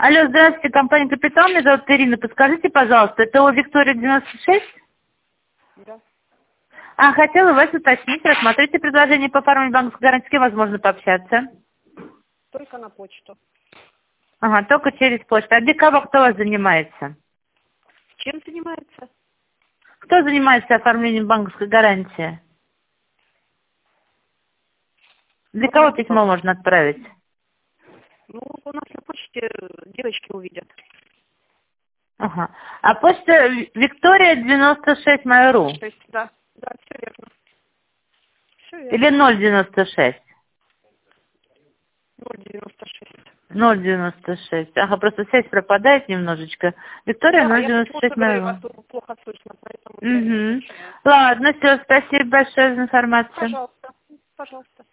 Алло, здравствуйте, компания «Капитал», меня зовут Ирина. Подскажите, пожалуйста, это у Виктории 96? Да. Хотела вас уточнить, рассмотрите предложение по оформлению банковской гарантии, с кем возможно пообщаться? Только на почту. Ага, только через почту. А для кого кто вас занимается? Чем занимается? Кто занимается оформлением банковской гарантии? Для кого письмо можно отправить? Ну, у нас на почте девочки увидят. Ага. А почта Виктория 96 Mail.ru? То есть, да, все верно. Все Или верно. 096? 0,96. 096. Ага, просто связь пропадает немножечко. Виктория Да, я почему 096 говорю, вас Mail.ru. плохо слышно, поэтому я и Угу. уточняю. Ладно, все, спасибо большое за информацию. Пожалуйста, пожалуйста.